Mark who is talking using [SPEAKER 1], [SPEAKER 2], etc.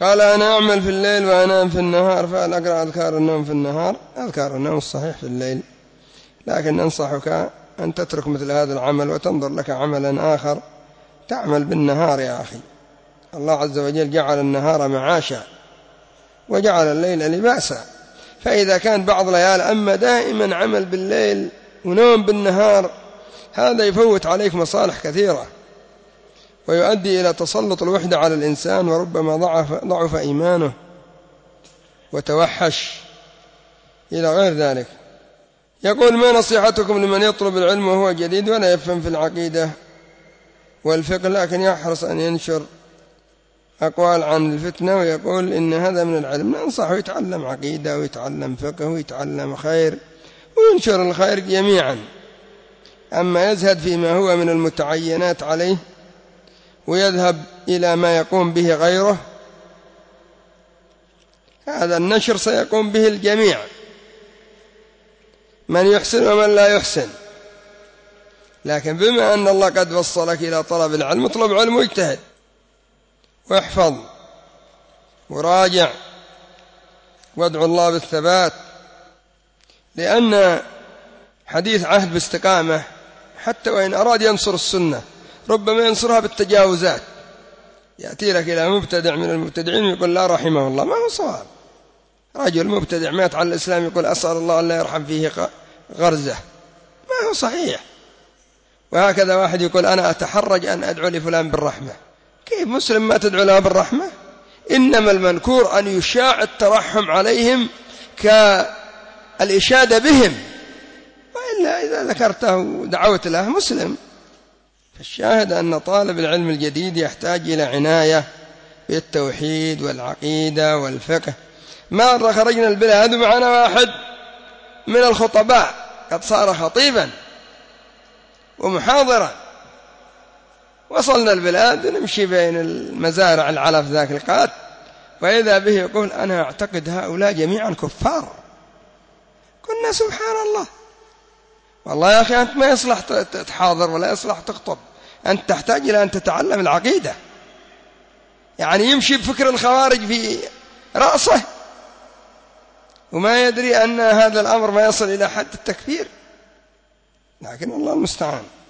[SPEAKER 1] قال أنا أعمل في الليل وأنام في النهار، فهل أقرأ أذكار النوم في النهار؟ أذكار النوم الصحيح في الليل، لكن أنصحك أن تترك مثل هذا العمل وتنظر لك عملا آخر تعمل بالنهار يا أخي. الله عز وجل جعل النهار معاشا وجعل الليل لباسا، فإذا كان بعض ليال أما دائما عمل بالليل ونوم بالنهار هذا يفوت عليك مصالح كثيرة ويؤدي إلى تسلط الوحدة على الإنسان، وربما ضعف إيمانه وتوحش إلى غير ذلك. يقول: ما نصيحتكم لمن يطلب العلم وهو جديد ولا يفهم في العقيدة والفقه لكن يحرص أن ينشر أقوال عن الفتنة ويقول إن هذا من العلم؟ ننصحه يتعلم عقيدة ويتعلم فقه ويتعلم خير وينشر الخير جميعا. أما يزهد فيما هو من المتعينات عليه ويذهب إلى ما يقوم به غيره، هذا النشر سيقوم به الجميع، من يحسن ومن لا يحسن. لكن بما أن الله قد وصلك إلى طلب العلم اطلب علم واجتهد واحفظ وراجع وادعو الله بالثبات، لأن حديث عهد باستقامة حتى وإن أراد ينصر السنة ربما ينصرها بالتجاوزات، يأتي لك إلى مبتدع من المبتدعين يقول لا رحمه الله، ما هو صواب. رجل مبتدع مات على الإسلام يقول أسأل الله أن لا يرحم فيه غرزة، ما هو صحيح. وهكذا واحد يقول أنا أتحرج أن أدعو لفلان بالرحمة، كيف مسلم ما تدعو له بالرحمة؟ إنما المنكور أن يشاع الترحم عليهم كالإشادة بهم، وإلا إذا ذكرته ودعوت له مسلم. فالشاهد أن طالب العلم الجديد يحتاج إلى عناية بالتوحيد والعقيدة والفقه. مرة خرجنا البلاد ومعنا واحد من الخطباء قد صار خطيبا ومحاضرا، وصلنا البلاد نمشي بين المزارع العلف ذاك القات، وإذا به يقول أنا أعتقد هؤلاء جميعا كفار. قلنا سبحان الله، والله يا أخي أنت ما يصلح تحاضر ولا يصلح تخطب، أنت تحتاج إلى أن تتعلم العقيدة. يعني يمشي بفكر الخوارج في رأسه وما يدري أن هذا الأمر ما يصل إلى حد التكفير، لكن الله المستعان.